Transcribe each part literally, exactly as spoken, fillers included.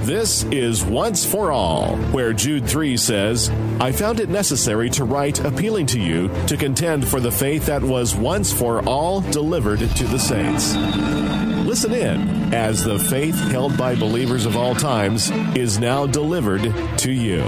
This is Once for All, where Jude three says, I found it necessary to write appealing to you to contend for the faith that was once for all delivered to the saints. Listen in as the faith held by believers of all times is now delivered to you.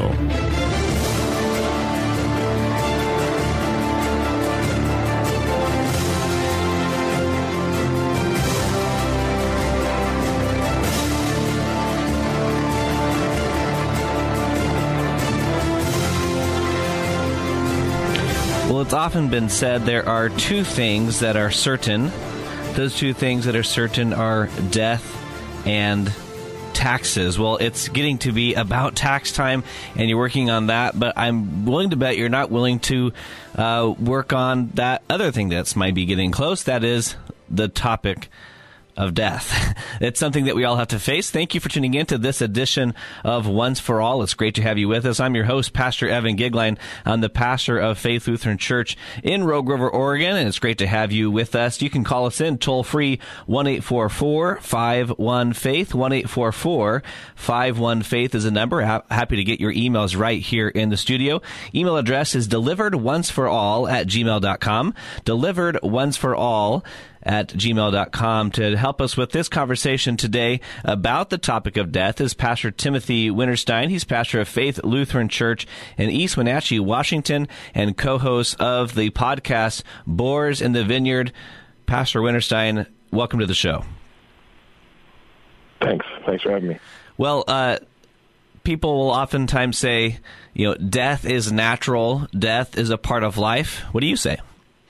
Well, it's often been said there are two things that are certain. Those two things that are certain are death and taxes. Well, it's getting to be about tax time, and you're working on that, but I'm willing to bet you're not willing to uh, work on that other thing that's might be getting close. That is the topic of death. It's something that we all have to face. Thank you for tuning in to this edition of Once for All. It's great to have you with us. I'm your host, Pastor Evan Gigline. I'm the pastor of Faith Lutheran Church in Rogue River, Oregon, and it's great to have you with us. You can call us in toll-free, one eight four four, five one, faith. one eight four four, five one, faith is a number. Ha- happy to get your emails right here in the studio. Email address is deliveredonceforall at gmail dot com. Deliveredonceforall at gmail dot com. To help us with this conversation today about the topic of death is Pastor Timothy Winterstein. He's pastor of Faith Lutheran Church in East Wenatchee, Washington, and co-host of the podcast Boars in the Vineyard. Pastor Winterstein, welcome to the show. Thanks. Thanks for having me. Well, uh, people will oftentimes say, you know, death is natural, death is a part of life. What do you say?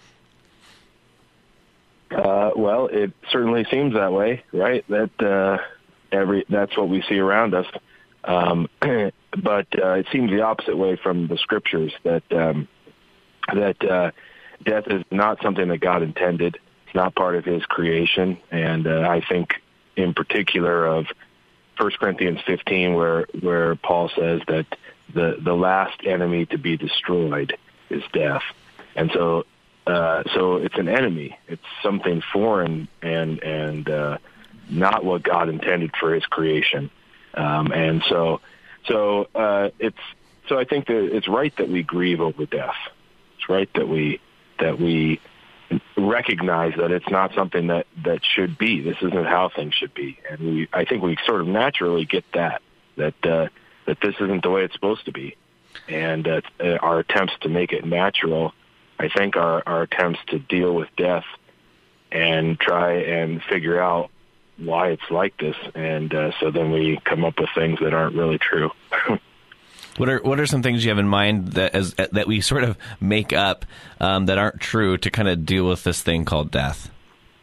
Uh, well, it certainly seems that way, right? That uh, every that's what we see around us. Um, but uh, it seems the opposite way from the scriptures. That um, that uh, death is not something that God intended. It's not part of His creation. And uh, I think, in particular, of First Corinthians fifteen, where where Paul says that the the last enemy to be destroyed is death, and so. Uh, so it's an enemy. It's something foreign and and uh, not what God intended for His creation. Um, and so, so uh, it's so I think that it's right that we grieve over death. It's right that we that we recognize that it's not something that, that should be. This isn't how things should be. And we I think we sort of naturally get that that uh, that this isn't the way it's supposed to be. And uh, our attempts to make it natural, I think our, our attempts to deal with death and try and figure out why it's like this, and uh, so then we come up with things that aren't really true. What are what are some things you have in mind that as that we sort of make up um, that aren't true to kind of deal with this thing called death?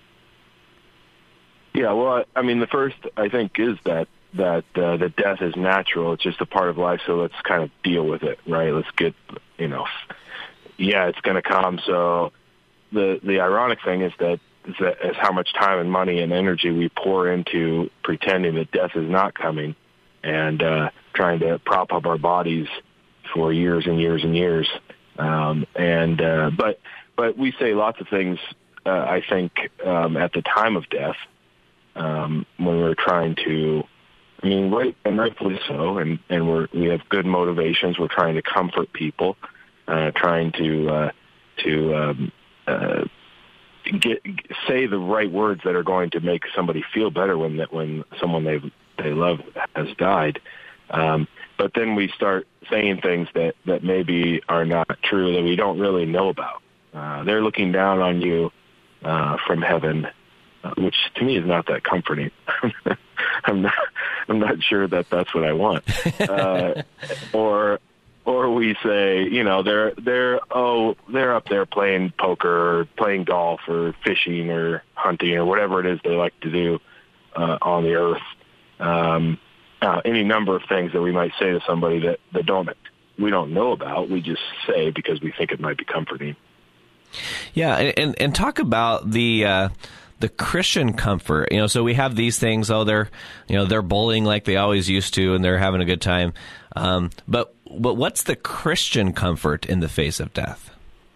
Yeah, well, I, I mean, the first I think is that that uh, that death is natural. It's just a part of life, so let's kind of deal with it, right? Let's get you know. Yeah, it's going to come. So the the ironic thing is that, is that is how much time and money and energy we pour into pretending that death is not coming, and uh, trying to prop up our bodies for years and years and years. Um, and uh, but but we say lots of things. Uh, I think um, at the time of death, um, when we're trying to, I mean, right and rightfully so, and and we're we have good motivations. We're trying to comfort people. Uh, trying to uh, to um, uh, get say the right words that are going to make somebody feel better when that when someone they they love has died, um, but then we start saying things that, that maybe are not true, that we don't really know about. Uh, they're looking down on you uh, from heaven, uh, which to me is not that comforting. I'm not I'm not sure that that's what I want, uh, or. Or we say, you know, they're they're oh they're up there playing poker or playing golf or fishing or hunting or whatever it is they like to do uh, on the earth. Um, uh, any number of things that we might say to somebody that, that don't we don't know about. We just say because we think it might be comforting. Yeah, and and talk about the. Uh The Christian comfort, you know, so we have these things, oh, they're, you know, they're bowling like they always used to, and they're having a good time. Um, but, but what's the Christian comfort in the face of death?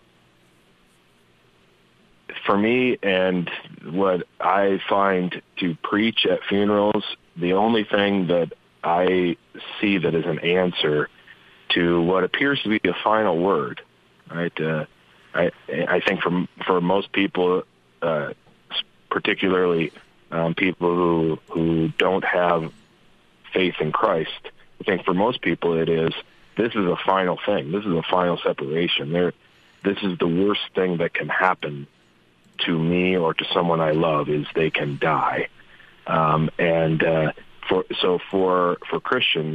For me, and what I find to preach at funerals, the only thing that I see that as an answer to what appears to be a final word, right? Uh, I I think for for most people, uh, particularly um, people who who don't have faith in Christ, I think for most people it is, this is a final thing. This is a final separation. There, this is the worst thing that can happen to me or to someone I love, is they can die. Um, and uh, for so for for Christians,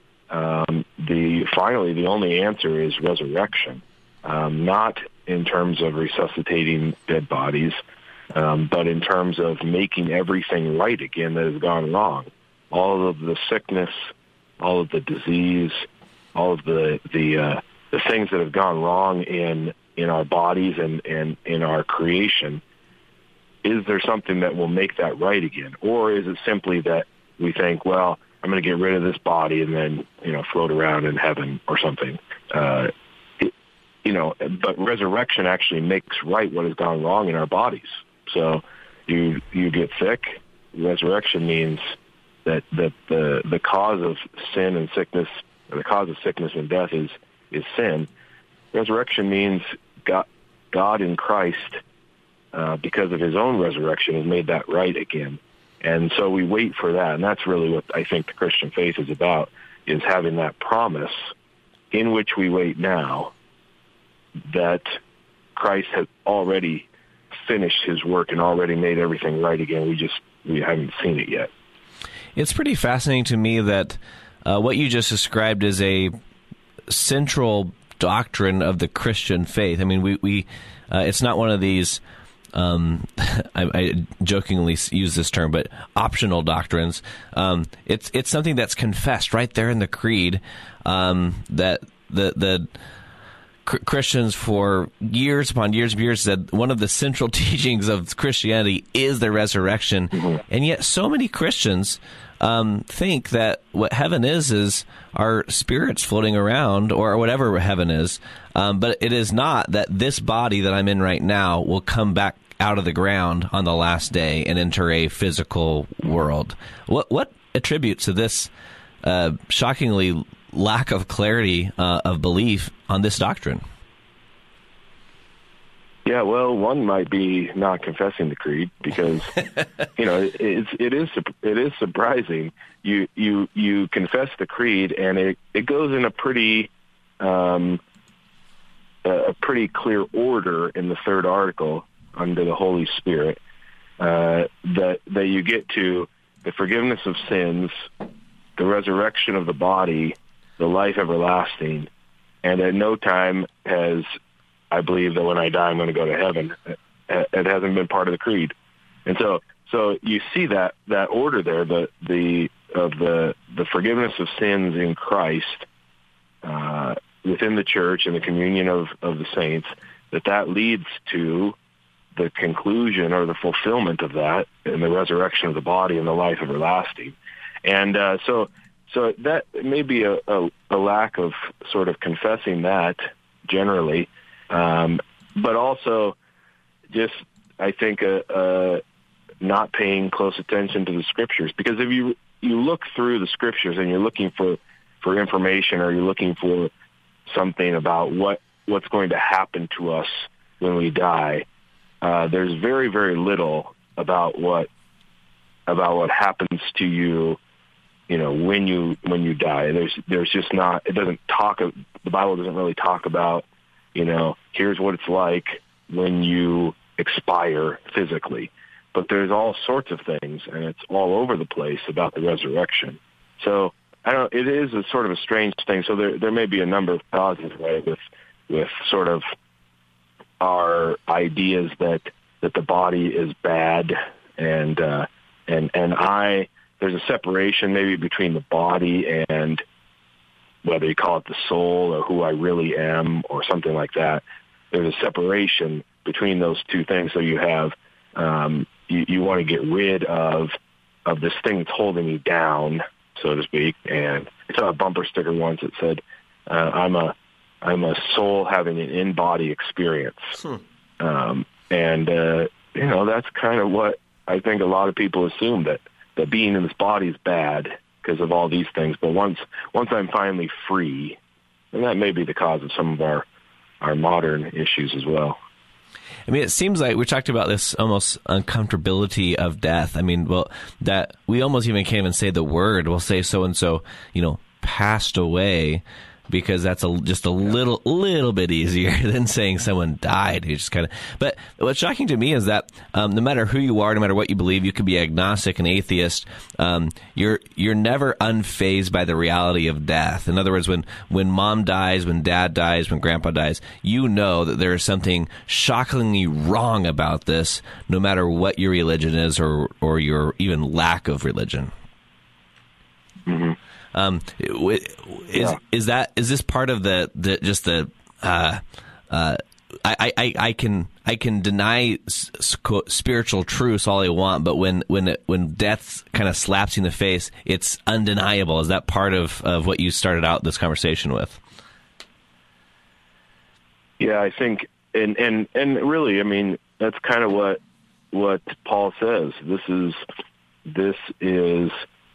um, the finally the only answer is resurrection, um, not in terms of resuscitating dead bodies, um, but in terms of making everything right again that has gone wrong. All of the sickness, all of the disease, all of the the uh, the things that have gone wrong in in our bodies and, and in our creation. Is there something that will make that right again? Or is it simply that we think, well, I'm going to get rid of this body and then, you know, float around in heaven or something? Uh, it, you know, but resurrection actually makes right what has gone wrong in our bodies. So you you get sick. Resurrection means that, that the the cause of sin and sickness, or the cause of sickness and death is, is sin. Resurrection means God, God in Christ, Uh, because of his own resurrection, has made that right again. And so we wait for that, and that's really what I think the Christian faith is about, is having that promise in which we wait now that Christ has already finished his work and already made everything right again. We just we haven't seen it yet. It's pretty fascinating to me that uh, what you just described is a central doctrine of the Christian faith. I mean, we, we uh, it's not one of these Um, I, I jokingly use this term, but optional doctrines. Um, it's it's something that's confessed right there in the creed. Um, that the the Christians for years upon years and years said one of the central teachings of Christianity is the resurrection, mm-hmm. and yet so many Christians um, think that what heaven is is our spirits floating around, or whatever heaven is. Um, but it is not that this body that I'm in right now will come back out of the ground on the last day and enter a physical world. What what attributes to this uh, shockingly lack of clarity uh, of belief on this doctrine? Yeah, well, one might be not confessing the creed, because you know it, it's it is it is surprising. You you you confess the creed, and it, it goes in a pretty um, a pretty clear order in the third article under the Holy Spirit, uh, that that you get to the forgiveness of sins, the resurrection of the body, the life everlasting, and at no time has I believe that when I die I'm going to go to heaven. It hasn't been part of the creed, and so so you see that that order there, the the of the the forgiveness of sins in Christ uh, within the church and the communion of of the saints, that that leads to the conclusion or the fulfillment of that in the resurrection of the body and the life everlasting. And uh, so so that may be a, a, a lack of sort of confessing that generally, um, but also just, I think, a, a not paying close attention to the Scriptures. Because if you you look through the Scriptures and you're looking for, for information, or you're looking for something about what, what's going to happen to us when we die, Uh, there's very, very little about what about what happens to you, you know, when you when you die. There's there's just not. It doesn't talk. The Bible doesn't really talk about, you know, here's what it's like when you expire physically. But there's all sorts of things, and it's all over the place about the resurrection. So I don't. It is a sort of a strange thing. So there there may be a number of causes, right, with with sort of our ideas that, that the body is bad, and uh, and and I there's a separation maybe between the body and whether you call it the soul or who I really am or something like that. There's a separation between those two things. So you have um, you, you want to get rid of of this thing that's holding you down, so to speak. And I saw a bumper sticker once that said, uh, "I'm a I'm a soul having an in-body experience." Hmm. Um, and, uh, you know, that's kind of what I think a lot of people assume, that, that being in this body is bad, because of all these things. But once once I'm finally free, and that may be the cause of some of our our modern issues as well. I mean, it seems like we talked about this almost uncomfortability of death. I mean, well, that we almost even can't even say the word. We'll say so and so, you know, passed away, because that's a, just a little little bit easier than saying someone died. You just kind of. But what's shocking to me is that um, no matter who you are, no matter what you believe, you could be agnostic and atheist. Um, you're you're never unfazed by the reality of death. In other words, when when mom dies, when dad dies, when grandpa dies, you know that there is something shockingly wrong about this, no matter what your religion is or or your even lack of religion. Mm-hmm. Um, is yeah. is that is this part of the, the just the uh, uh, I, I I can I can deny s- spiritual truths all I want, but when when it, when death kind of slaps you in the face, it's undeniable. Is that part of, of what you started out this conversation with? Yeah, I think, and and and really, I mean, that's kind of what what Paul says. This is this is.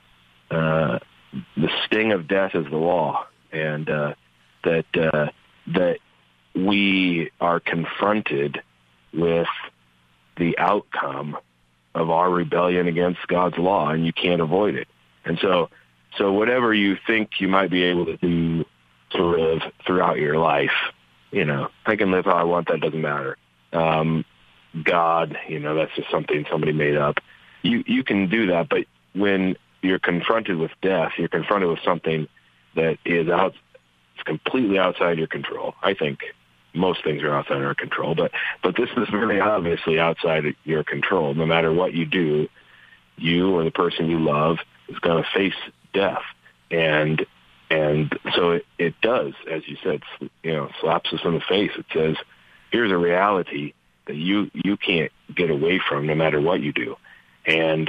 Uh, The sting of death is the law, and uh, that uh, that we are confronted with the outcome of our rebellion against God's law, and you can't avoid it. And so, so whatever you think you might be able to do to live throughout your life, you know, I can live how I want. That doesn't matter. Um, God, you know, that's just something somebody made up. You you can do that, but when you're confronted with death, you're confronted with something that is out, it's completely outside your control. I think most things are outside our control, but but this is very obviously outside your control. No matter what you do, you or the person you love is going to face death, and and so it, it does, as you said, you know, slaps us in the face. It says, here's a reality that you you can't get away from, no matter what you do, and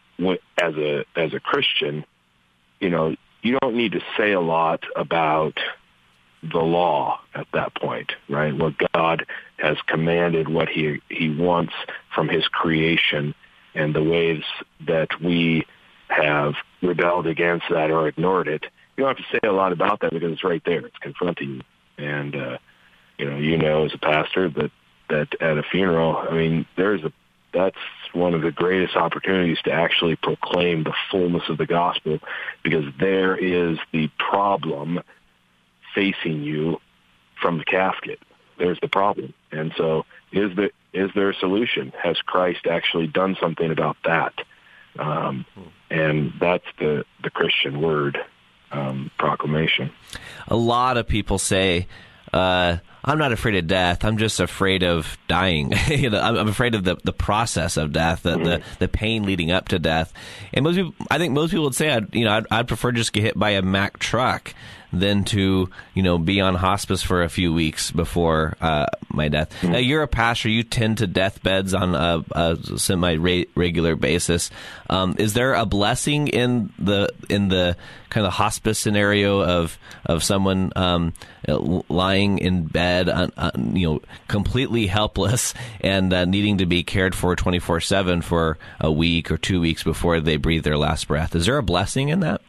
as a as a Christian, you know, you don't need to say a lot about the law at that point, right? What God has commanded, what he he wants from his creation, and the ways that we have rebelled against that or ignored it. You don't have to say a lot about that because it's right there. It's confronting you. And, uh, you know, you know, as a pastor that, that at a funeral, I mean, there's a that's one of the greatest opportunities to actually proclaim the fullness of the gospel, because there is the problem facing you from the casket. There's the problem. And so is the is there a solution? Has Christ actually done something about that? Um, and that's the, the Christian word, um, proclamation. A lot of people say, uh, I'm not afraid of death. I'm just afraid of dying. you know, I'm, I'm afraid of the, the process of death, the, mm-hmm. the the pain leading up to death. And most people, I think most people would say, I'd, you know, I'd, I'd prefer to just get hit by a Mack truck than to, you know, be on hospice for a few weeks before uh, my death. Mm-hmm. Now, you're a pastor. You tend to deathbeds on a, a semi-regular basis. Um, is there a blessing in the in the kind of hospice scenario of of someone um, lying in bed, uh, uh, you know, completely helpless and uh, needing to be cared for twenty-four seven for a week or two weeks before they breathe their last breath? Is there a blessing in that?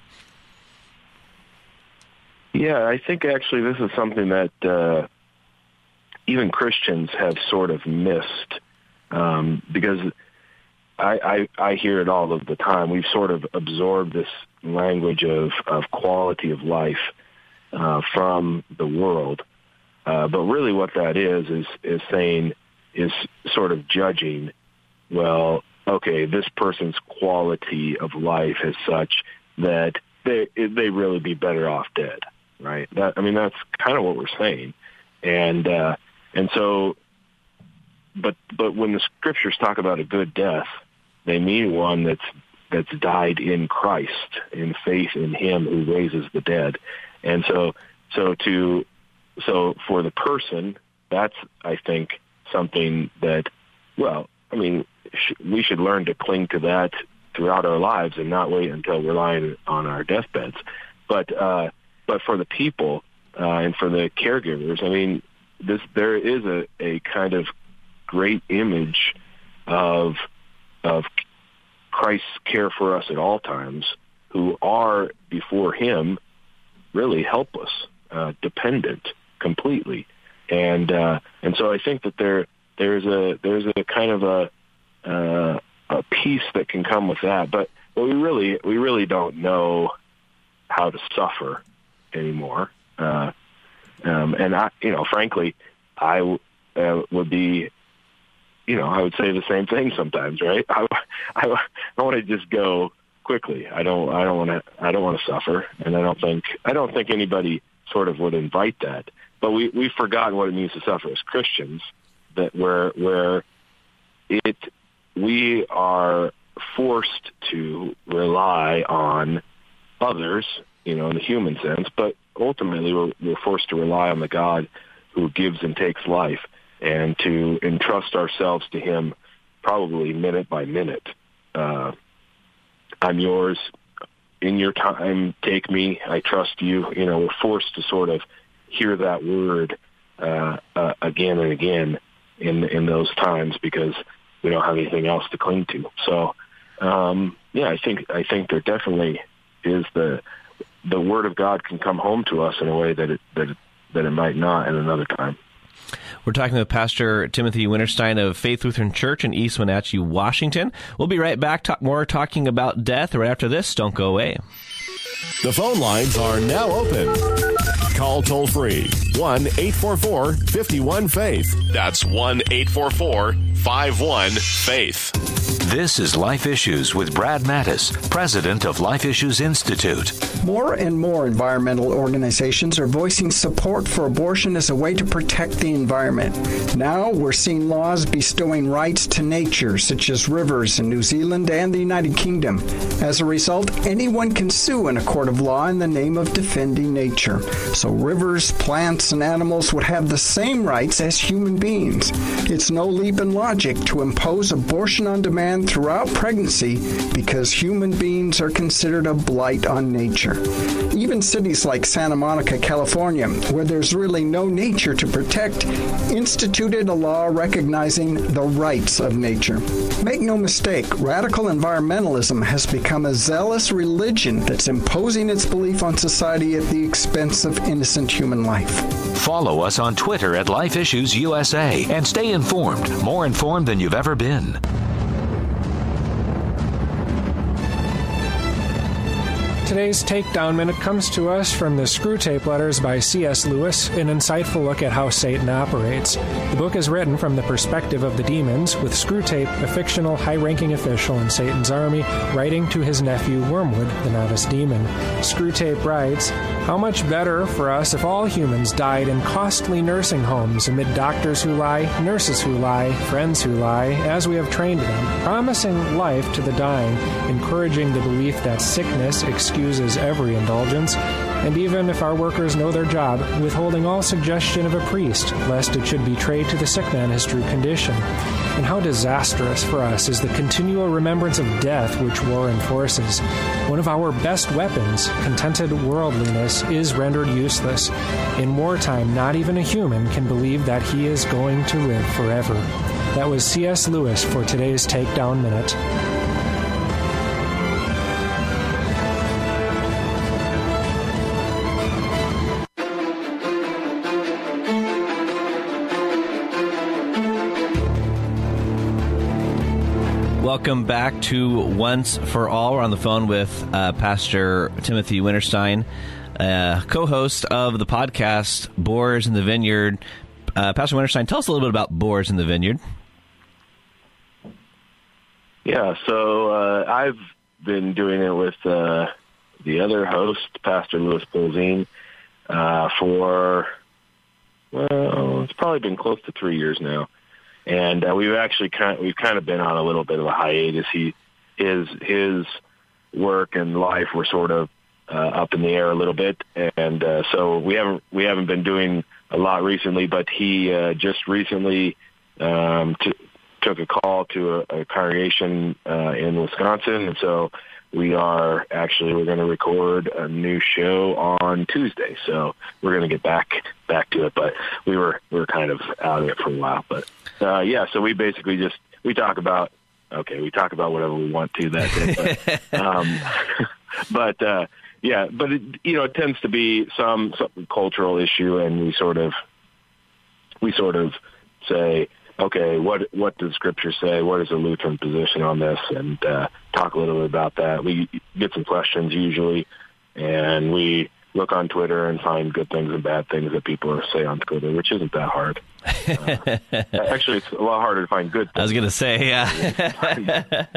Yeah, I think actually this is something that uh, even Christians have sort of missed, um, because I, I, I hear it all of the time. We've sort of absorbed this language of, of quality of life uh, from the world. Uh, but really what that is, is, is saying, is sort of judging, well, okay, this person's quality of life is such that they they really be better off dead. Right. That, I mean, that's kind of what we're saying. And, uh, and so, but, but when the scriptures talk about a good death, they mean one that's, that's died in Christ, in faith in him who raises the dead. And so, so to, so for the person, that's, I think, something that, well, I mean, sh- we should learn to cling to that throughout our lives and not wait until we're lying on our deathbeds. But, uh, But for the people uh, and for the caregivers, I mean, this there is a, a kind of great image of of Christ's care for us at all times, who are before him really helpless, uh, dependent completely. And uh, and so I think that there there's a there's a kind of a uh, a peace that can come with that. But, but we really we really don't know how to suffer anymore. Uh, um, and I, you know, frankly, I uh, would be, you know, I would say the same thing sometimes, right? I I, I want to just go quickly. I don't I don't want to I don't want to suffer, and I don't think I don't think anybody sort of would invite that. But we, we've forgotten what it means to suffer as Christians, that where where it we are forced to rely on others, you know, in the human sense, but ultimately we're, we're forced to rely on the God who gives and takes life, and to entrust ourselves to him probably minute by minute. Uh, I'm yours. In your time, take me. I trust you. You know, we're forced to sort of hear that word uh, uh, again and again in in those times because we don't have anything else to cling to. So, um, yeah, I think I think there definitely is the the word of God can come home to us in a way that it that it, that it might not at another time. We're talking with Pastor Timothy Winterstein of Faith Lutheran Church in East Wenatchee, Washington. We'll be right back, talk more talking about death right after this. Don't go away. The phone lines are now open. Call toll-free, one eight four four, five one, faith. That's one eight four four, five one, faith. This is Life Issues with Brad Mattis, president of Life Issues Institute. More and more environmental organizations are voicing support for abortion as a way to protect the environment. Now we're seeing laws bestowing rights to nature, such as rivers in New Zealand and the United Kingdom. As a result, anyone can sue in a court of law in the name of defending nature. So rivers, plants, and animals would have the same rights as human beings. It's no leap in logic to impose abortion on demand throughout pregnancy because human beings are considered a blight on nature. Even cities like Santa Monica, California, where there's really no nature to protect, instituted a law recognizing the rights of nature. Make no mistake, radical environmentalism has become a zealous religion that's imposing its belief on society at the expense of innocent human life. Follow us on Twitter at Life Issues U S A and stay informed, more informed than you've ever been. Today's Takedown Minute comes to us from the Screwtape Letters by C S Lewis, an insightful look at how Satan operates. The book is written from the perspective of the demons, with Screwtape, a fictional high-ranking official in Satan's army, writing to his nephew Wormwood, the novice demon. Screwtape writes, "How much better for us if all humans died in costly nursing homes amid doctors who lie, nurses who lie, friends who lie, as we have trained them, promising life to the dying, encouraging the belief that sickness excuses every indulgence, and even if our workers know their job, withholding all suggestion of a priest, lest it should betray to the sick man his true condition. And how disastrous for us is the continual remembrance of death which war enforces. One of our best weapons, contented worldliness, is rendered useless. In wartime, not even a human can believe that he is going to live forever." That was C S Lewis for today's Takedown Minute. Welcome back to Once for All. We're on the phone with uh, Pastor Timothy Winterstein, uh, co-host of the podcast Boars in the Vineyard. Uh, Pastor Winterstein, tell us a little bit about Boars in the Vineyard. Yeah, so uh, I've been doing it with uh, the other host, Pastor Louis Polzine, uh, for, well, it's probably been close to three years now. And uh, we've actually kind of, we've kind of been on a little bit of a hiatus. He, his, his work and life were sort of uh, up in the air a little bit, and uh, so we haven't we haven't been doing a lot recently. But he uh, just recently um, t- took a call to a, a congregation uh, in Wisconsin, and so we are actually we're going to record a new show on Tuesday. So we're going to get back back to it, but we were we were kind of out of it for a while, but. Uh, yeah, so we basically just, we talk about, okay, we talk about whatever we want to that day. But, um, but uh, yeah, but it, you know, it tends to be some, some cultural issue, and we sort of we sort of say, okay, what what does Scripture say? What is the Lutheran position on this? And uh, talk a little bit about that. We get some questions usually, and we look on Twitter and find good things and bad things that people say on Twitter, which isn't that hard. Uh, actually, it's a lot harder to find good things. I was going to say, yeah.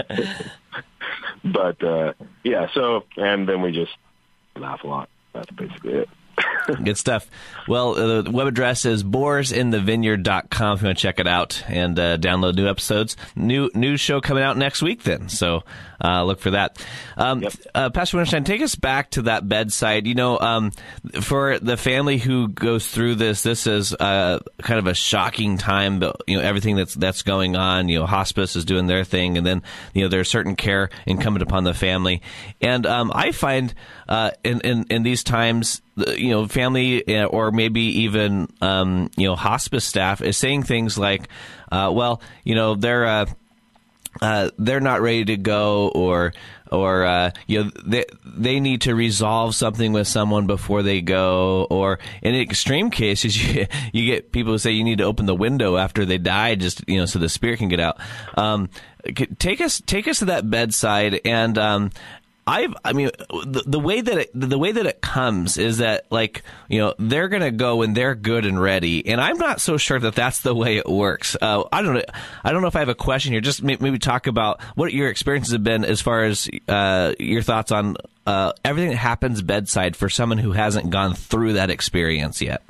But, uh, yeah, so, and then we just laugh a lot. That's basically it. Good stuff. Well, uh, the web address is boars in the vineyard dot com if you want to check it out and uh, download new episodes. New new show coming out next week then, so uh, look for that. Um, yep. uh, Pastor Winterstein, take us back to that bedside. You know, um, for the family who goes through this, this is uh, kind of a shocking time, but, you know, everything that's that's going on. You know, hospice is doing their thing, and then, you know, there's certain care incumbent upon the family. And um, I find uh, in, in, in these times, you know, family or maybe even, um, you know, hospice staff is saying things like, uh, well, you know, they're, uh, uh, they're not ready to go, or, or, uh, you know, they, they need to resolve something with someone before they go, or in extreme cases, you, you get people who say you need to open the window after they die, just, you know, so the spirit can get out. Um, take us, take us to that bedside. And, um, I've, I mean, the, the way that it, the way that it comes is that, like, you know, they're going to go when they're good and ready, and I'm not so sure that that's the way it works. Uh, I don't know. I don't know if I have a question here. Just maybe talk about what your experiences have been as far as uh, your thoughts on uh, everything that happens bedside for someone who hasn't gone through that experience yet.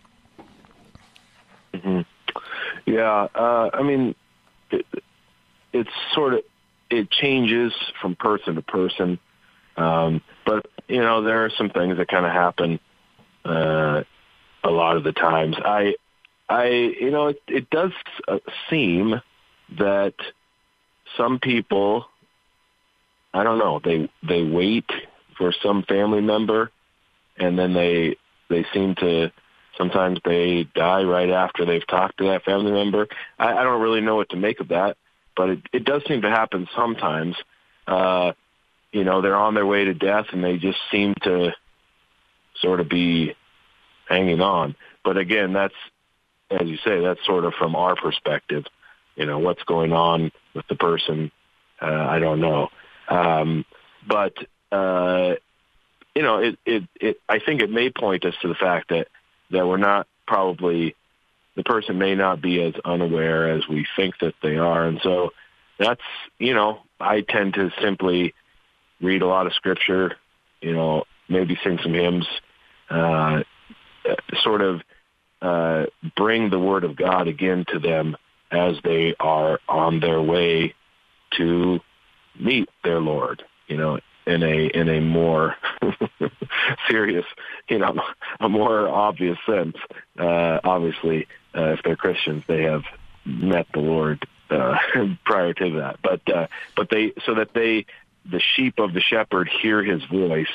Mm-hmm. Yeah, uh, I mean, it, it's sort of it changes from person to person. Um, but, you know, there are some things that kind of happen uh, a lot of the times. I, I, you know, it, it does uh, seem that some people, I don't know, they they wait for some family member, and then they they seem to, sometimes they die right after they've talked to that family member. I, I don't really know what to make of that, but it, it does seem to happen sometimes. Uh You know, they're on their way to death, and they just seem to sort of be hanging on. But again, that's, as you say, that's sort of from our perspective. You know, what's going on with the person, uh, I don't know. Um, but, uh, you know, it, it, it, I think it may point us to the fact that, that we're not probably, the person may not be as unaware as we think that they are. And so that's, you know, I tend to simply read a lot of Scripture, you know, maybe sing some hymns, uh, sort of uh, bring the Word of God again to them as they are on their way to meet their Lord, you know, in a in a more serious, you know, a more obvious sense. Uh, obviously, uh, if they're Christians, they have met the Lord uh, prior to that, but uh, but they so that they. the sheep of the shepherd hear his voice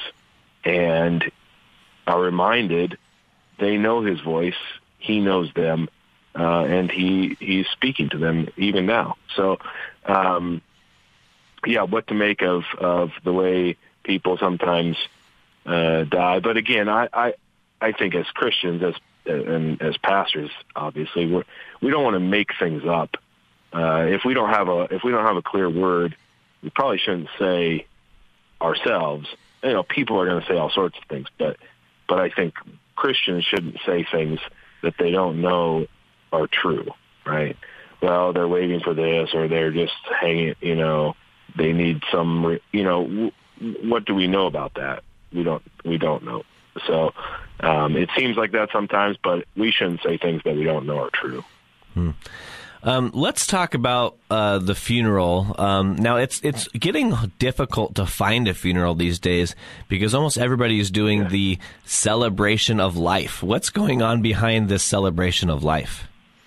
and are reminded they know his voice, he knows them, uh, and he he's speaking to them even now. So, um, yeah, what to make of, of the way people sometimes uh, die. But again, I, I, I think as Christians, as and as pastors, obviously, we're, we don't want to make things up. Uh, if we don't have a if we don't have a clear word, we probably shouldn't say ourselves. You know, people are going to say all sorts of things, but but I think Christians shouldn't say things that they don't know are true, right? Well, they're waiting for this, or they're just hanging, you know, they need some, you know, what do we know about that? We don't, we don't know. So um, it seems like that sometimes, but we shouldn't say things that we don't know are true. Hmm. Um, let's talk about uh, the funeral. Um, now, it's it's getting difficult to find a funeral these days because almost everybody is doing yeah. the celebration of life. What's going on behind this celebration of life?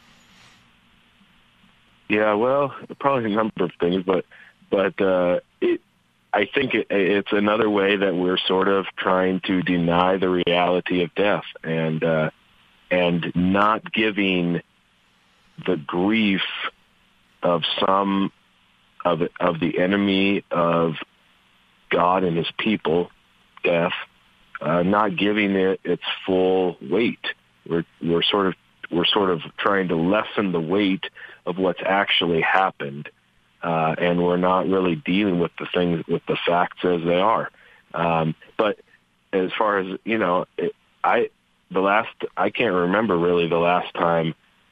Yeah, well, probably a number of things, but but uh, it, I think it, it's another way that we're sort of trying to deny the reality of death and uh, and not giving the grief of some of of the enemy of God and his people death, uh, not giving it its full weight. We're we're sort of we're sort of trying to lessen the weight of what's actually happened, uh, and we're not really dealing with the things with the facts as they are. Um, but as far as you know, it, I the last I can't remember really the last time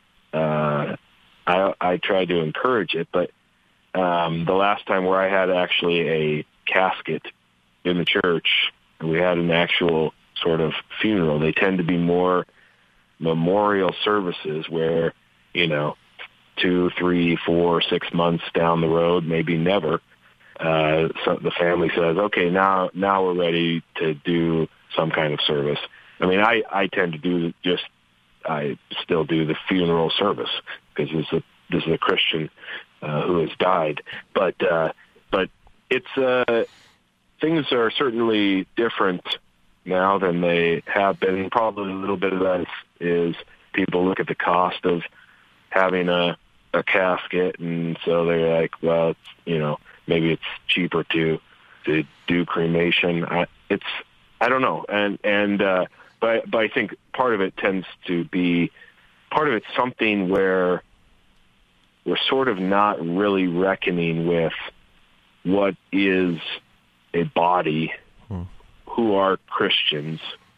uh, I I tried to encourage it, but um, the last time where I had actually a casket in the church, and we had an actual sort of funeral. They tend to be more memorial services where, you know, two, three, four, six months down the road, maybe never, uh, so the family says, okay, now now we're ready to do some kind of service. I mean, I, I tend to do just, I still do the funeral service because this is a, this is a Christian uh, who has died. But, uh, but it's, uh, things are certainly different now than they have been. Probably a little bit of that is people look at the cost of having a, a casket, and so they're like, well, it's, you know, maybe it's cheaper to to do cremation. I, it's I don't know, and and uh, but but I think part of it tends to be part of it's something where we're sort of not really reckoning with what is a body, hmm. who are Christians,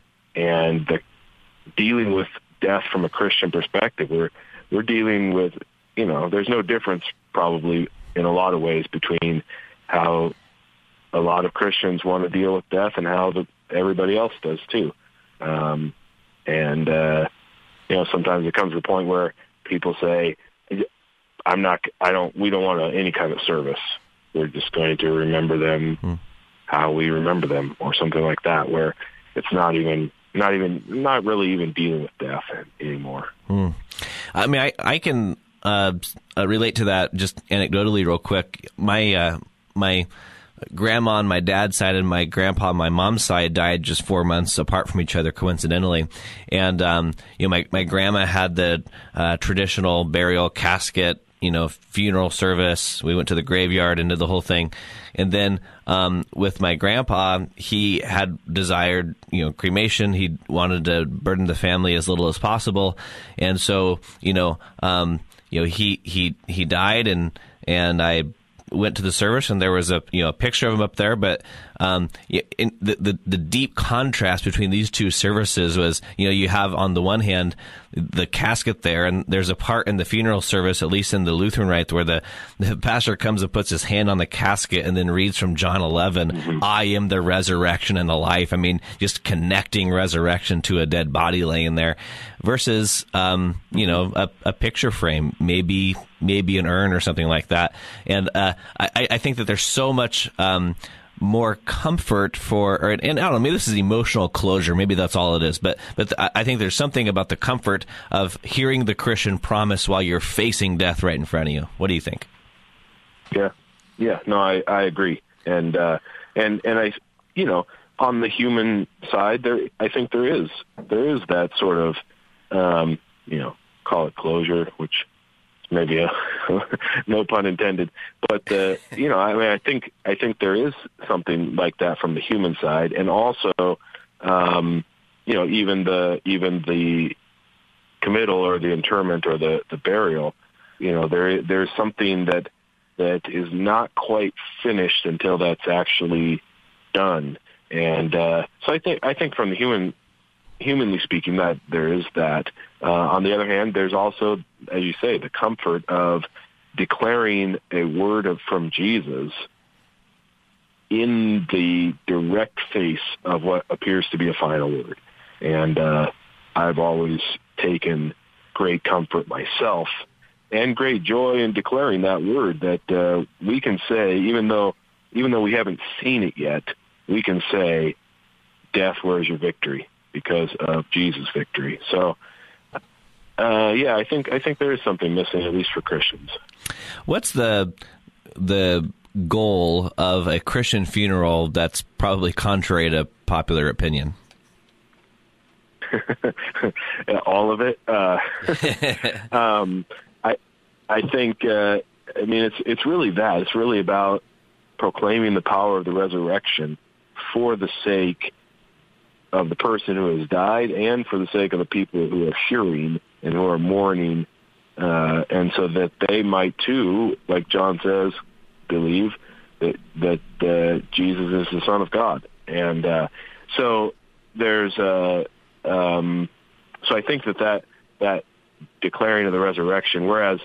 and the dealing with death from a Christian perspective. We're we're dealing with, you know, there's no difference probably in a lot of ways between how a lot of Christians want to deal with death and how the, everybody else does too. Um, and, uh, you know, sometimes it comes to the point where people say, I'm not, I don't, we don't want a, any kind of service. We're just going to remember them hmm. how we remember them, or something like that, where it's not even, not even, not really even dealing with death anymore. Hmm. I mean, I, I can uh, uh, relate to that just anecdotally real quick. My, uh, my grandma on my dad's side and my grandpa on my mom's side died just four months apart from each other, coincidentally. And, um, you know, my, my grandma had the uh, traditional burial casket, you know, funeral service. We went to the graveyard and did the whole thing. And then um, with my grandpa, he had desired, you know, cremation. He wanted to burden the family as little as possible. And so, you know, um, you know, he, he, he died, and, and I went to the service, and there was a, you know, a picture of him up there. But um, in the, the the deep contrast between these two services was, you know, you have on the one hand the casket there, and there's a part in the funeral service, at least in the Lutheran rite, where the, the pastor comes and puts his hand on the casket and then reads from John eleven, mm-hmm. I am the resurrection and the life. I mean, just connecting resurrection to a dead body laying there, versus, um, you know, a, a picture frame, maybe maybe an urn or something like that. And uh, I, I think that there's so much um, more comfort for, or, and I don't know, maybe this is emotional closure. Maybe that's all it is. But but I think there's something about the comfort of hearing the Christian promise while you're facing death right in front of you. What do you think? Yeah, yeah, no, I, I agree. And uh, and and I, you know, on the human side, there, I think there is there is that sort of, um, you know, call it closure, which maybe a no pun intended, but uh, you know, I mean, I think I think there is something like that from the human side, and also, um, you know, even the even the committal or the interment or the, the burial, you know, there there's something that that is not quite finished until that's actually done, and uh, so I think I think from the human. Humanly speaking, that there is that. Uh, on the other hand, there's also, as you say, the comfort of declaring a word of from Jesus in the direct face of what appears to be a final word. And uh, I've always taken great comfort myself and great joy in declaring that word, that uh, we can say, even though even though we haven't seen it yet, we can say, death, where is your victory? Because of Jesus' victory. So, uh, yeah, I think I think there is something missing, at least for Christians. What's the the goal of a Christian funeral that's probably contrary to popular opinion? All of it. Uh, um, I I think. Uh, I mean, it's it's really that. It's really about proclaiming the power of the resurrection for the sake of the person who has died and for the sake of the people who are hearing and who are mourning, uh, and so that they might too, like John says, believe that that uh, Jesus is the Son of God. And uh, so there's uh, um, so I think that, that that declaring of the resurrection, whereas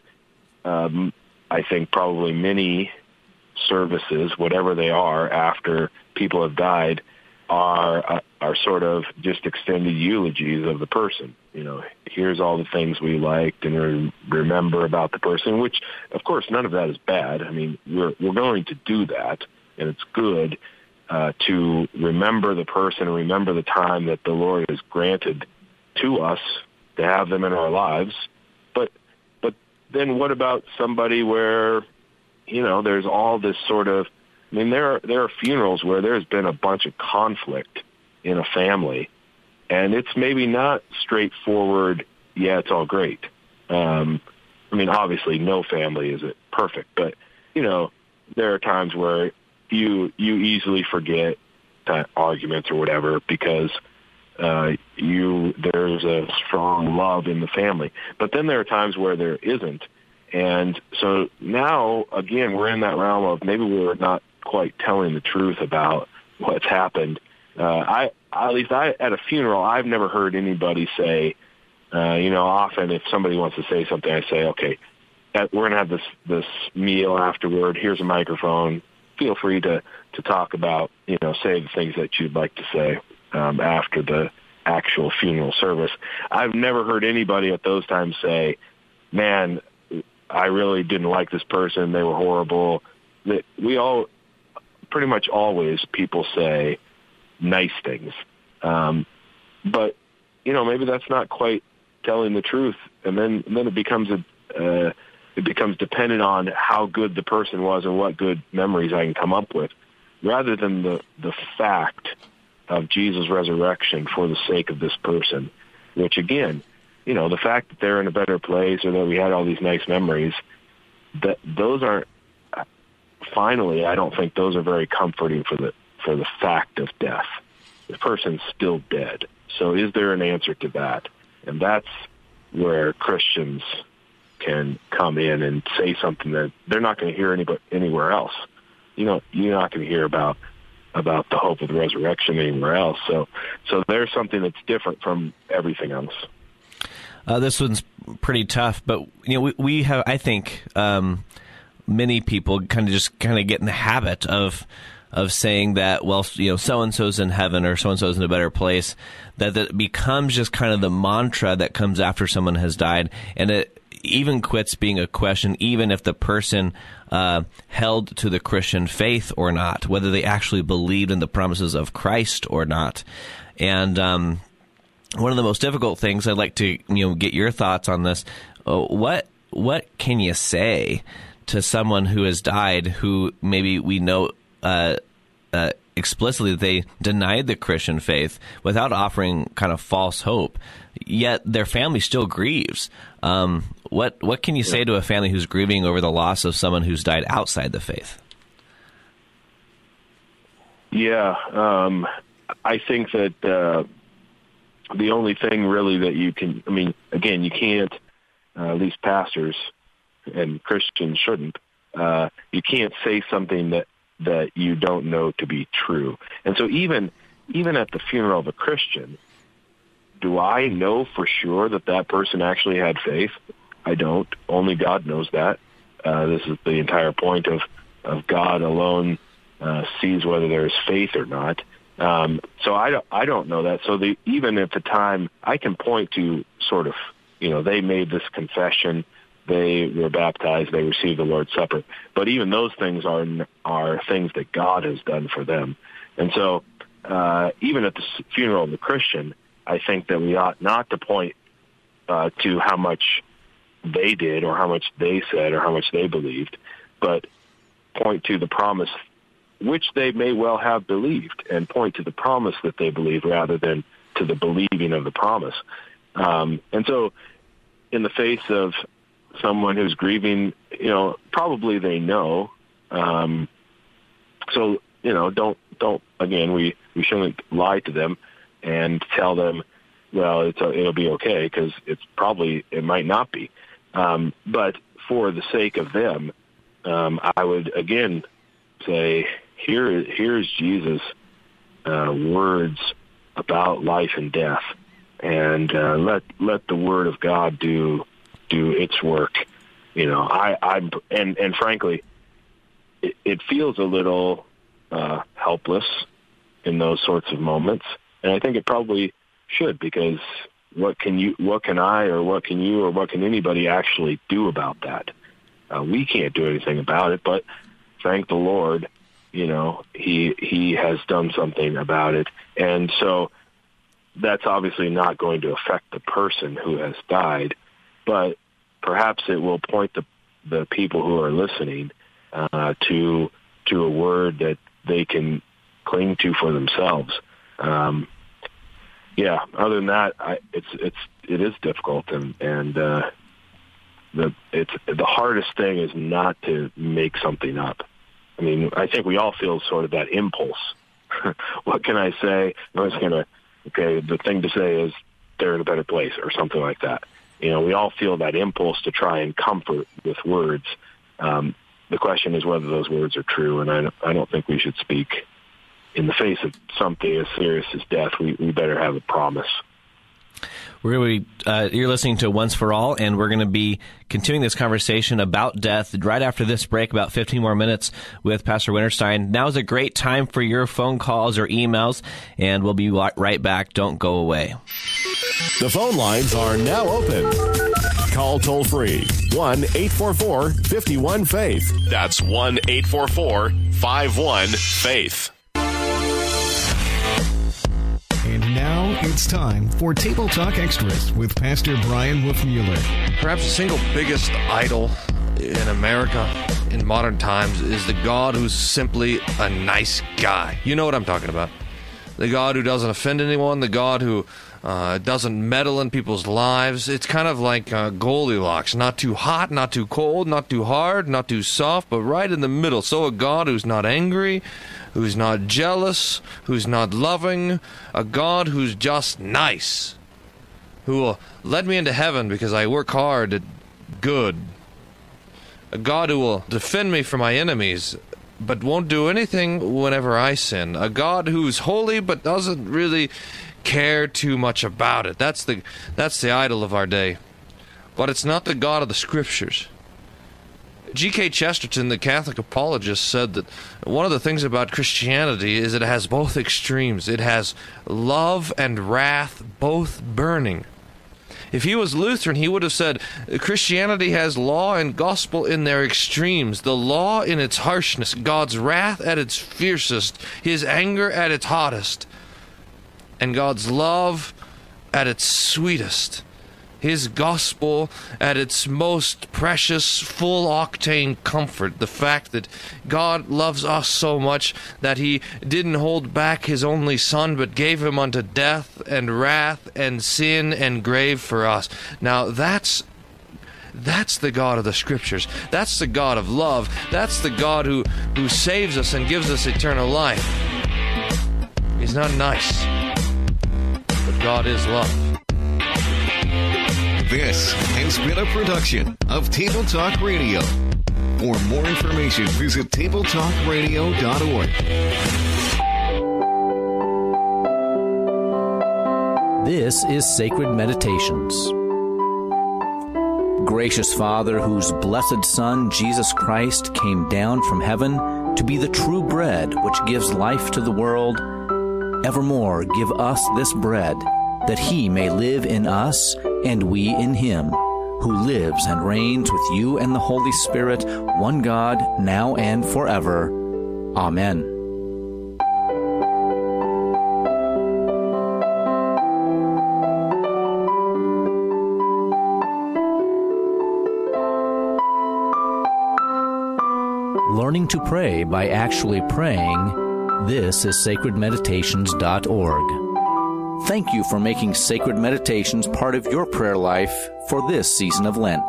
um, I think probably many services, whatever they are, after people have died, are uh, are sort of just extended eulogies of the person. You know, here's all the things we liked and re- remember about the person, which, of course, none of that is bad. I mean, we're we're going to do that, and it's good uh, to remember the person and remember the time that the Lord has granted to us to have them in our lives. But but then what about somebody where, you know, there's all this sort of, I mean, there are, there are funerals where there's been a bunch of conflict in a family, and it's maybe not straightforward, yeah, it's all great. Um, I mean, obviously, no family is perfect, but, you know, there are times where you you easily forget that arguments or whatever because uh, you there's a strong love in the family. But then there are times where there isn't. And so now, again, we're in that realm of maybe we're not quite telling the truth about what's happened. Uh, I, at least I, at a funeral, I've never heard anybody say, uh, you know, often if somebody wants to say something, I say, okay, we're going to have this, this meal afterward. Here's a microphone. Feel free to, to talk about, you know, say the things that you'd like to say um, after the actual funeral service. I've never heard anybody at those times say, man, I really didn't like this person. They were horrible. That we all, pretty much always, people say nice things. Um, but, you know, maybe that's not quite telling the truth. And then, and then it becomes a, uh, it becomes dependent on how good the person was and what good memories I can come up with, rather than the, the fact of Jesus' resurrection for the sake of this person, which again, you know, the fact that they're in a better place or that we had all these nice memories, that those aren't, finally, I don't think those are very comforting for the for the fact of death. The person's still dead. So is there an answer to that? And that's where Christians can come in and say something that they're not going to hear any, anywhere else. You know, you're not going to hear about about the hope of the resurrection anywhere else. So, so there's something that's different from everything else. Uh, this one's pretty tough, but you know, we, we have, I think, um, many people kind of just kind of get in the habit of of saying that, well, you know, so and so's in heaven or so and so's in a better place. That that becomes just kind of the mantra that comes after someone has died, and it even quits being a question, even if the person uh, held to the Christian faith or not, whether they actually believed in the promises of Christ or not, and um, one of the most difficult things, I'd like to, you know, get your thoughts on this. Uh, what what can you say to someone who has died, who maybe we know uh, uh, explicitly that they denied the Christian faith without offering kind of false hope, yet their family still grieves? Um, what what can you say to a family who's grieving over the loss of someone who's died outside the faith? Yeah, um, I think that. Uh, The only thing really that you can, I mean, again, you can't, uh, at least pastors and Christians shouldn't, uh, you can't say something that, that you don't know to be true. And so even, even at the funeral of a Christian, do I know for sure that that person actually had faith? I don't. Only God knows that. Uh, this is the entire point of, of God alone uh, sees whether there's faith or not. Um, so I don't, I don't know that. So the, even at the time, I can point to sort of, you know, they made this confession, they were baptized, they received the Lord's Supper. But even those things are are things that God has done for them. And so uh, even at the funeral of the Christian, I think that we ought not to point uh, to how much they did or how much they said or how much they believed, but point to the promise which they may well have believed, and point to the promise that they believed rather than to the believing of the promise. Um, and so in the face of someone who's grieving, you know, probably they know. Um, so you know, don't, don't, again, we, we shouldn't lie to them and tell them, well, it's a, it'll be okay, because it's probably, it might not be. Um, but for the sake of them, um, I would, again, say, here, here's Jesus' uh, words about life and death, and uh, let let the Word of God do do its work. You know, I, I and and frankly, it, it feels a little uh, helpless in those sorts of moments, and I think it probably should, because what can you, what can I, or what can you, or what can anybody actually do about that? Uh, we can't do anything about it, but thank the Lord, you know, he he has done something about it. And so that's obviously not going to affect the person who has died, but perhaps it will point the the people who are listening uh, to to a word that they can cling to for themselves. Um, yeah. Other than that, I, it's it's it is difficult, and and uh, the it's the hardest thing is not to make something up. I mean, I think we all feel sort of that impulse. What can I say? I'm just going to, okay, the thing to say is they're in a better place, or something like that. You know, we all feel that impulse to try and comfort with words. Um, the question is whether those words are true, and I, I don't think we should speak in the face of something as serious as death. We, we better have a promise. We're going to be, uh, you're listening to Once for All, and we're going to be continuing this conversation about death right after this break, about fifteen more minutes with Pastor Winterstein. Now is a great time for your phone calls or emails, and we'll be right back. Don't go away. The phone lines are now open. Call toll free, one eight four four, five one, faith. That's one eight four four, five one, faith. And now it's time for Table Talk Extras with Pastor Brian Wolfmueller. Perhaps the single biggest idol in America in modern times is the God who's simply a nice guy. You know what I'm talking about. The God who doesn't offend anyone, the God who uh, doesn't meddle in people's lives. It's kind of like uh, Goldilocks. Not too hot, not too cold, not too hard, not too soft, but right in the middle. So a God who's not angry, who's not jealous, who's not loving, a God who's just nice, who will let me into heaven because I work hard at good, a God who will defend me from my enemies, but won't do anything whenever I sin, a God who's holy but doesn't really care too much about it. That's the, that's the idol of our day. But it's not the God of the Scriptures. G K Chesterton, the Catholic apologist, said that one of the things about Christianity is it has both extremes. It has love and wrath both burning. If he was Lutheran, he would have said Christianity has law and gospel in their extremes. The law in its harshness, God's wrath at its fiercest, his anger at its hottest, and God's love at its sweetest. His gospel at its most precious, full-octane comfort. The fact that God loves us so much that he didn't hold back his only Son, but gave him unto death and wrath and sin and grave for us. Now that's that's the God of the Scriptures. That's the God of love. That's the God who, who saves us and gives us eternal life. He's not nice, but God is love. This has been a production of Table Talk Radio. For more information, visit table talk radio dot org. This is Sacred Meditations. Gracious Father, whose blessed Son, Jesus Christ, came down from heaven to be the true bread which gives life to the world, evermore give us this bread, that he may live in us and we in him, who lives and reigns with you and the Holy Spirit, one God, now and forever. Amen. Learning to pray by actually praying. This is sacred meditations dot org. Thank you for making Sacred Meditations part of your prayer life for this season of Lent.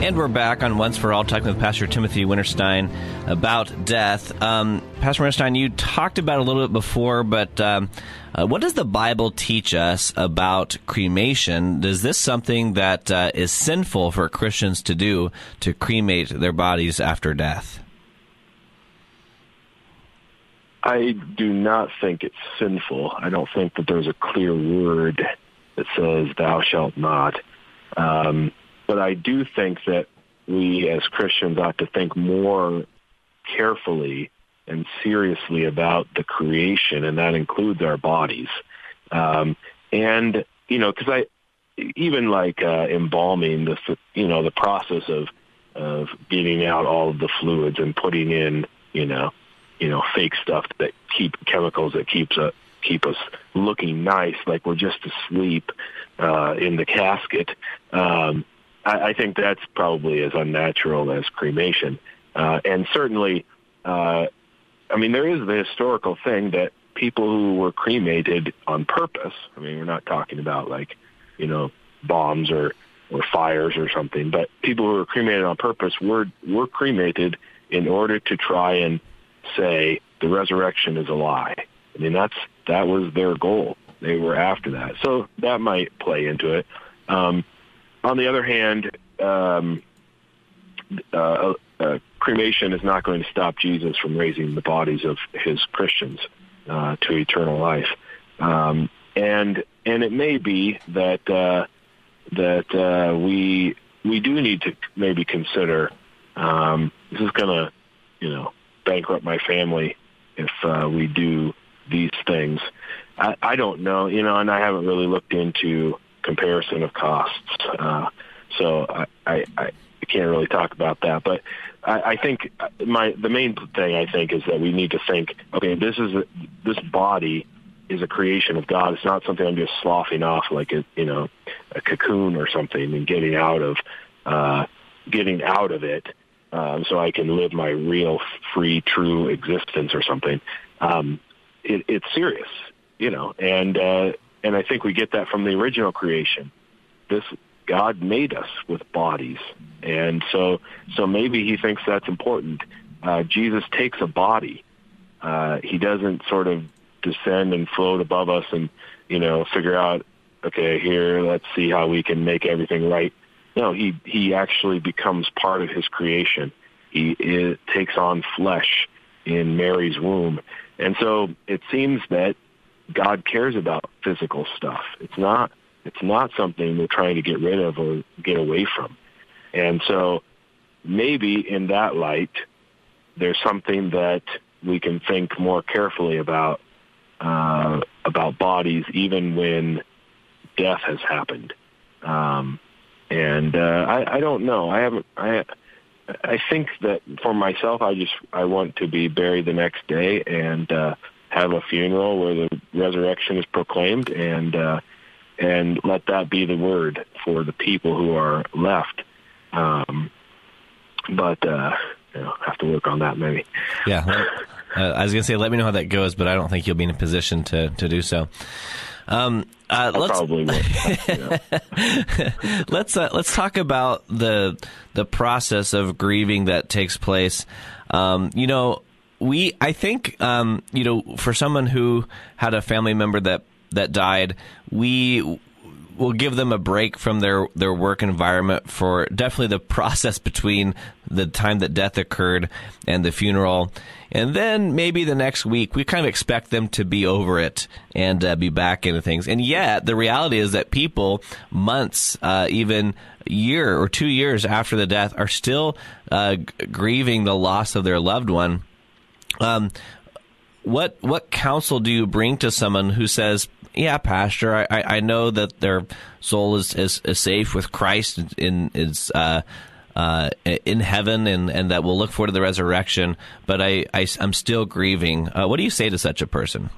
And we're back on Once for All, talking with Pastor Timothy Winterstein about death. Um, Pastor Winterstein, you talked about it a little bit before, but um, uh, what does the Bible teach us about cremation? Is this something that uh, is sinful for Christians to do, to cremate their bodies after death? I do not think it's sinful. I don't think that there's a clear word that says thou shalt not. Um, but I do think that we as Christians ought to think more carefully and seriously about the creation, and that includes our bodies. Um, and, you know, because I, even like uh, embalming, the you know, the process of, of getting out all of the fluids and putting in, you know, you know, fake stuff that keep chemicals that keeps uh, keep us looking nice, like we're just asleep uh, in the casket. Um, I, I think that's probably as unnatural as cremation. Uh, and certainly, uh, I mean, there is the historical thing that people who were cremated on purpose, I mean, we're not talking about like, you know, bombs or, or fires or something, but people who were cremated on purpose were, were cremated in order to try and say the resurrection is a lie. I mean, that's that was their goal. They were after that. So that might play into it. Um, on the other hand, um, uh, uh, cremation is not going to stop Jesus from raising the bodies of his Christians uh, to eternal life. Um, and and it may be that uh, that uh, we we do need to maybe consider um, this is going to, you know, bankrupt my family if uh, we do these things. I, I don't know, you know, and I haven't really looked into comparison of costs, uh, so I, I, I can't really talk about that. But I, I think my the main thing I think is that we need to think, okay, this is a, this body is a creation of God. It's not something I'm just sloughing off like a you know a cocoon or something and getting out of uh, getting out of it. Um, so I can live my real, free, true existence or something. Um, it, it's serious, you know, and uh, and I think we get that from the original creation. This God made us with bodies, and so so maybe he thinks that's important. Uh, Jesus takes a body. Uh, he doesn't sort of descend and float above us and, you know, figure out, okay, here, let's see how we can make everything right. No, he, he actually becomes part of his creation. He it takes on flesh in Mary's womb. And so it seems that God cares about physical stuff. It's not it's not something we're trying to get rid of or get away from. And so maybe in that light, there's something that we can think more carefully about uh, about bodies, even when death has happened. Um And uh, I, I don't know. I haven't. I I think that for myself, I just I want to be buried the next day and uh, have a funeral where the resurrection is proclaimed, and uh, and let that be the word for the people who are left. Um, but uh, you know, have to work on that maybe. Yeah, well, uh, I was going to say, let me know how that goes, but I don't think you'll be in a position to to do so. Um, uh, let's, probably will. let's uh, let's talk about the the process of grieving that takes place. Um, you know, we I think um, you know, for someone who had a family member that that died, we will give them a break from their, their work environment for definitely the process between the time that death occurred and the funeral. And then maybe the next week, we kind of expect them to be over it and uh, be back into things. And yet, the reality is that people, months, uh, even a year or two years after the death, are still uh, g- grieving the loss of their loved one. Um, what what counsel do you bring to someone who says, yeah, Pastor, I, I know that their soul is, is, is safe with Christ in is uh, uh, in heaven, and, and that we'll look forward to the resurrection, but I, I, I'm still grieving. Uh, what do you say to such a person?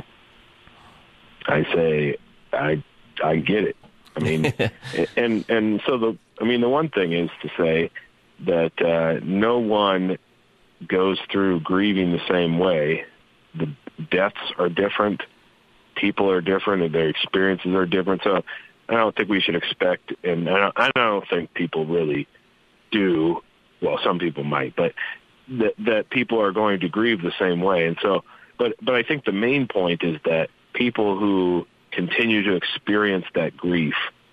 I say, I I get it. I mean, and and so the I mean the one thing is to say that uh, no one goes through grieving the same way. The deaths are different. People are different, and their experiences are different. So I don't think we should expect, and I don't, I don't think people really do. Well, some people might, but that that people are going to grieve the same way. And so, but but I think the main point is that people who continue to experience that grief,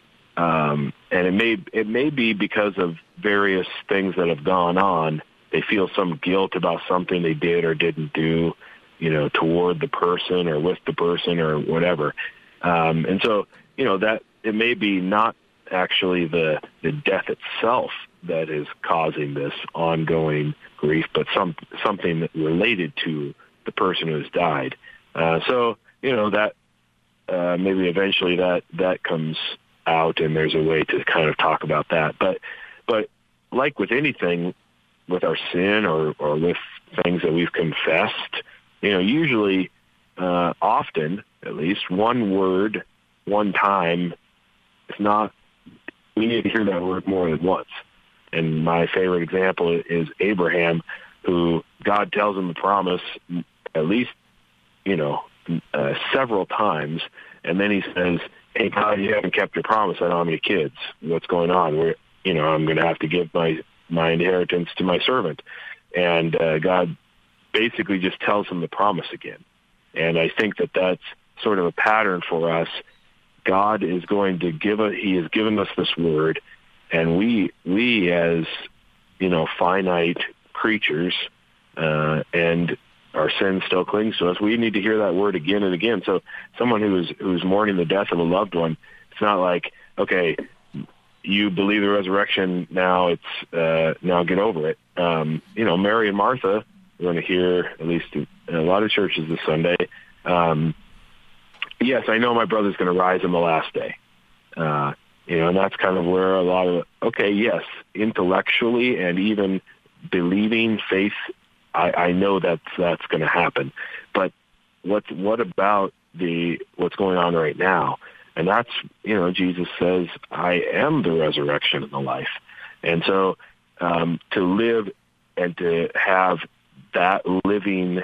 um, and it may it may be because of various things that have gone on. They feel some guilt about something they did or didn't do, you know, toward the person or with the person or whatever. Um, and so, you know, that it may be not actually the the death itself that is causing this ongoing grief, but some something that related to the person who has died. Uh, so, you know, that uh, maybe eventually that that comes out, and there's a way to kind of talk about that. But but like with anything, with our sin or, or with things that we've confessed, you know, usually, uh, often, at least, one word, one time, is not, we need to hear that word more than once. And my favorite example is Abraham, who God tells him the promise at least, you know, uh, several times, and then he says, hey, God, you haven't kept your promise. I don't have any kids. What's going on? We're, you know, I'm going to have to give my my inheritance to my servant. And uh, God basically just tells him the promise again. And I think that that's sort of a pattern for us. God is going to give us, he has given us this word, and we, we as, you know, finite creatures, uh, and our sin still clings to us, we need to hear that word again and again. So someone who's, who's mourning the death of a loved one, it's not like, okay, you believe the resurrection, now it's, uh, now get over it. Um, you know, Mary and Martha, we're going to hear, at least in a lot of churches this Sunday, um, yes, I know my brother's going to rise on the last day. Uh, you know, and that's kind of where a lot of, okay, yes, intellectually and even believing faith, I, I know that that's going to happen. But what's, what about the, what's going on right now? And that's, you know, Jesus says, I am the resurrection and the life. And so um, to live and to have that living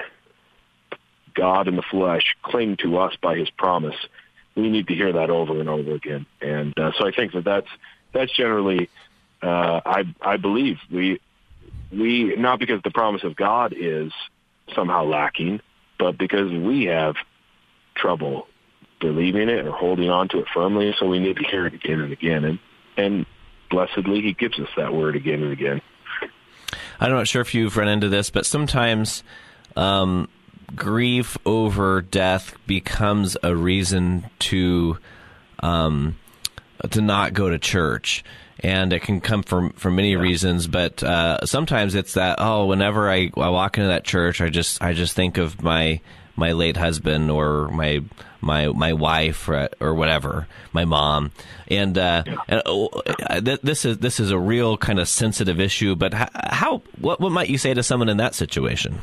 God in the flesh cling to us by his promise, we need to hear that over and over again. And uh, so I think that that's, that's generally, uh, I, I believe we, we, not because the promise of God is somehow lacking, but because we have trouble believing it or holding on to it firmly, so we need to hear it again and again. And, and blessedly, he gives us that word again and again. I'm not sure if you've run into this, but sometimes um, grief over death becomes a reason to um, to not go to church. And it can come from, from many yeah. reasons, but uh, sometimes it's that, oh, whenever I, I walk into that church, I just I just think of my my late husband or my my my wife or, or whatever, my mom, and, uh, yeah. and uh, th- this is this is a real kind of sensitive issue. But how, how what what might you say to someone in that situation?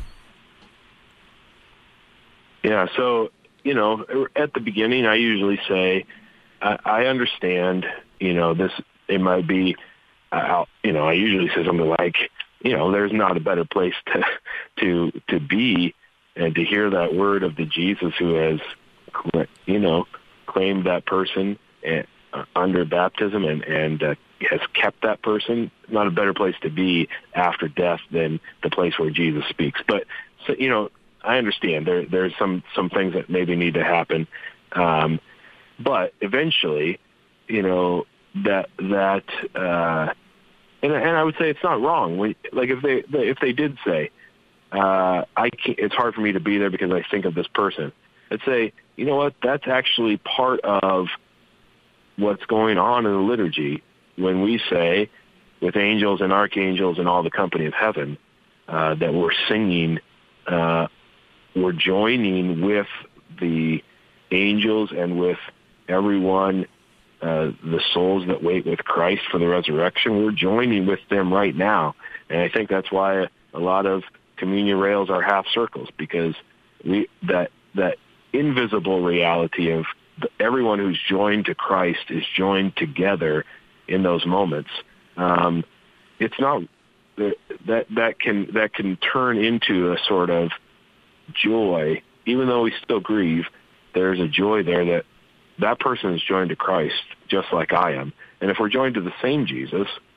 Yeah, so you know, at the beginning, I usually say, I, I understand. You know, this it might be, uh, you know, I usually say something like, you know, there's not a better place to to to be. And to hear that word of the Jesus who has, you know, claimed that person and, uh, under baptism and, and uh, has kept that person, not a better place to be after death than the place where Jesus speaks. But, so, you know, I understand there there's some, some things that maybe need to happen. Um, but eventually, you know, that, that uh, and, and I would say it's not wrong. We, like if they, if they did say, Uh, I can't, it's hard for me to be there because I think of this person. I'd say, you know what, that's actually part of what's going on in the liturgy when we say, with angels and archangels and all the company of heaven, uh, that we're singing, uh, we're joining with the angels and with everyone, uh, the souls that wait with Christ for the resurrection. We're joining with them right now. And I think that's why a lot of communion rails are half circles, because we that that invisible reality of the, everyone who's joined to Christ is joined together in those moments. Um, it's not that that can that can turn into a sort of joy, even though we still grieve. There's a joy there that that person is joined to Christ just like I am, and if we're joined to the same Jesus,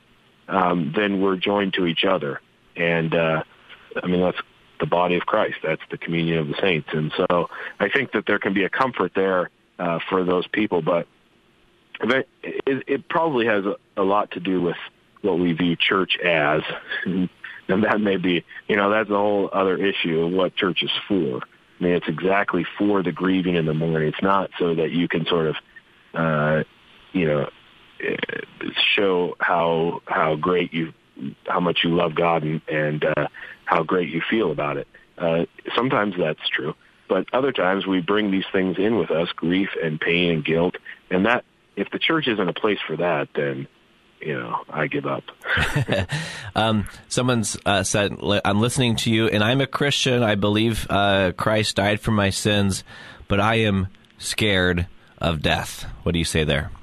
um, then we're joined to each other. And, uh, I mean, that's the body of Christ. That's the communion of the saints. And so I think that there can be a comfort there uh, for those people, but it, it probably has a, a lot to do with what we view church as. And that may be, you know, that's a whole other issue of what church is for. I mean, it's exactly for the grieving in the mourning. It's not so that you can sort of, uh, you know, show how how great you, how much you love God and, and uh, how great you feel about it. Uh, sometimes that's true, but other times we bring these things in with us, grief and pain and guilt, and that if the church isn't a place for that, then you know, I give up. um, someone's uh, said, I'm listening to you, and I'm a Christian. I believe uh, Christ died for my sins, but I am scared of death. What do you say there?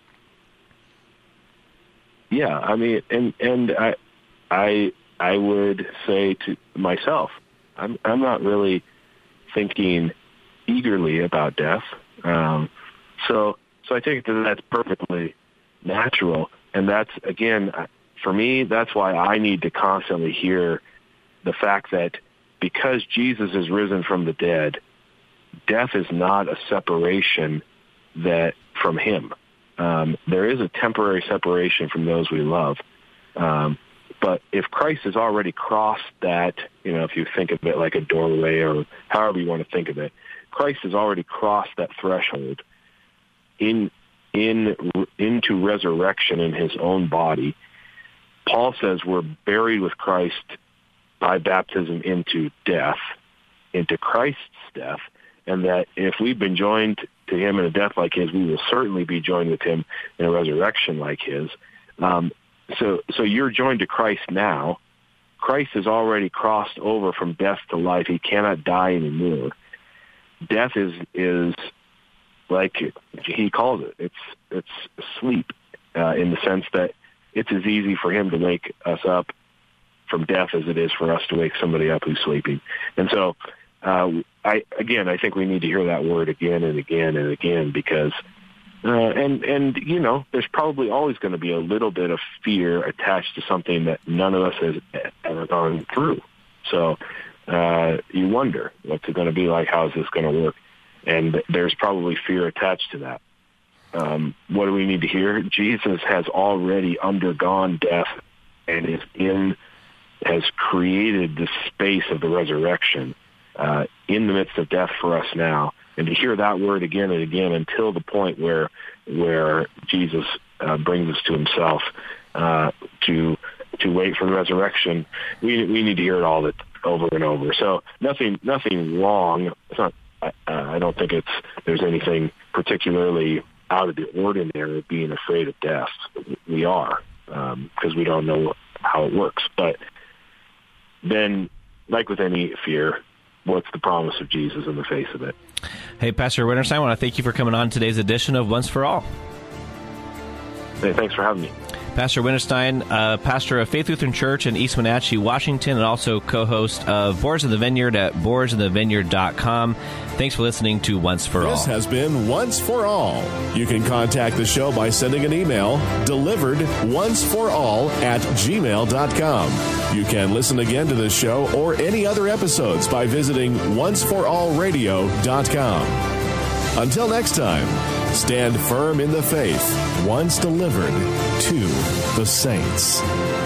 Yeah, I mean, and and I, I, I would say to myself, I'm I'm not really thinking eagerly about death. Um, so so I think that that's perfectly natural. And that's, again, for me, that's why I need to constantly hear the fact that because Jesus is risen from the dead, death is not a separation that from him. Um, there is a temporary separation from those we love. Um, but if Christ has already crossed that, you know, if you think of it like a doorway or however you want to think of it, Christ has already crossed that threshold in in into resurrection in his own body. Paul says we're buried with Christ by baptism into death, into Christ's death, and that if we've been joined to him in a death like his, we will certainly be joined with him in a resurrection like his. Um, so, so you're joined to Christ now. Christ has already crossed over from death to life. He cannot die anymore. Death is is like he calls it. It's it's sleep uh, in the sense that it's as easy for him to wake us up from death as it is for us to wake somebody up who's sleeping. And so, uh, I again, I think we need to hear that word again and again and again because, uh, and and you know, there's probably always going to be a little bit of fear attached to something that none of us has ever gone through. So uh, you wonder what's it going to be like? How is this going to work? And there's probably fear attached to that. Um, what do we need to hear? Jesus has already undergone death and is in, has created the space of the resurrection uh, in the midst of death for us now. And to hear that word again and again until the point where where Jesus uh, brings us to himself uh, to to wait for the resurrection, we we need to hear it all that over and over. So nothing nothing wrong. It's not. Uh, I don't think it's there's anything particularly out of the ordinary being afraid of death. We are because um, we don't know how it works. But then, like with any fear, what's the promise of Jesus in the face of it? Hey, Pastor Winterstein, I want to thank you for coming on today's edition of Once for All. Hey, thanks for having me. Pastor Winterstein, uh, pastor of Faith Lutheran Church in East Wenatchee, Washington, and also co-host of Boars of the Vineyard at boars of the vineyard dot com. Thanks for listening to Once for All. This has been Once for All. You can contact the show by sending an email, delivered once for all at gmail dot com. You can listen again to the show or any other episodes by visiting once for all radio dot com. Until next time, stand firm in the faith, once delivered to the saints.